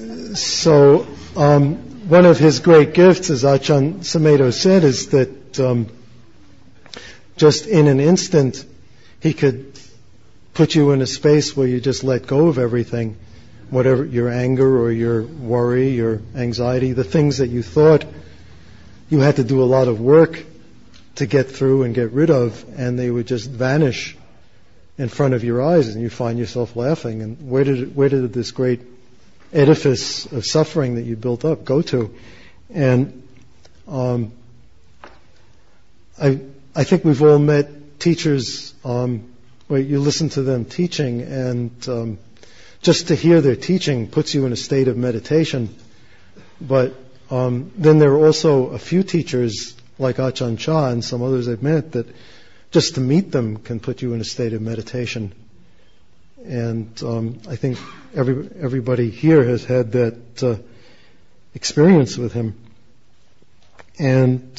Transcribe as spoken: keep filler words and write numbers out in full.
so um, one of his great gifts, as Ajahn Sumedho said, is that um, just in an instant he could put you in a space where you just let go of everything, whatever your anger or your worry, your anxiety, the things that you thought you had to do a lot of work to get through and get rid of, and they would just vanish in front of your eyes, and you find yourself laughing. And where did it, where did this great edifice of suffering that you built up go to? And um, I I think we've all met teachers um, where you listen to them teaching, and um, just to hear their teaching puts you in a state of meditation. But um, then there are also a few teachers like Ajahn Chah and some others I've met that just to meet them can put you in a state of meditation. And um, I think every, everybody here has had that uh, experience with him. And